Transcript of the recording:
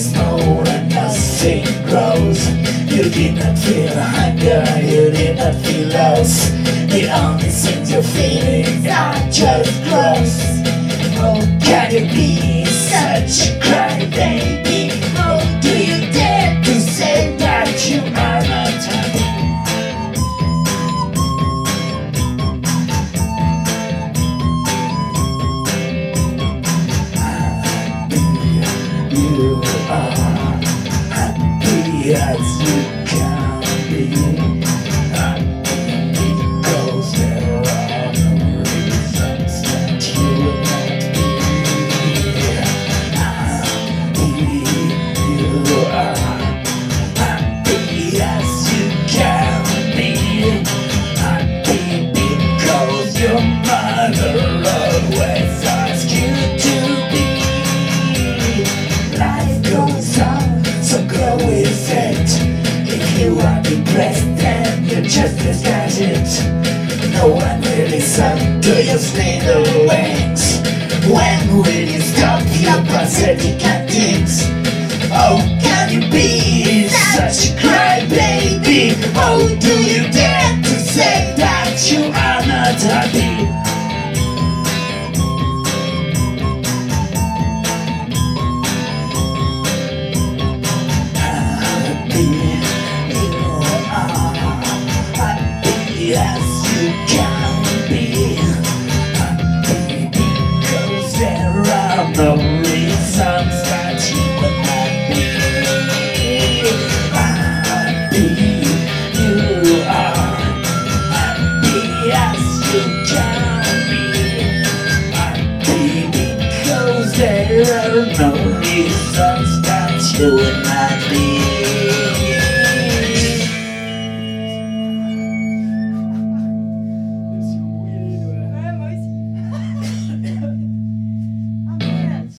snow and nothing grows. You did not feel hunger, you did not feel loss. The only things you're feeling are just gross. How can you be such a crybaby? How do you dare to say that you are not happy? You are happy as you can be. Happy because there are no reasons that you will not be happy. You are happy as you can be. Happy because your mother always asked you to be. Life goes on, so go with it. If you are depressed, then you just disguise it. No one will listen to your little wings. When will you stop your pathetic antics? How can you be such a crybaby? How do you dare to say that you are not happy? Yes, you can be happy because there are no reasons that you will not be happy. You are happy as you can be happy because there are no reasons that you will not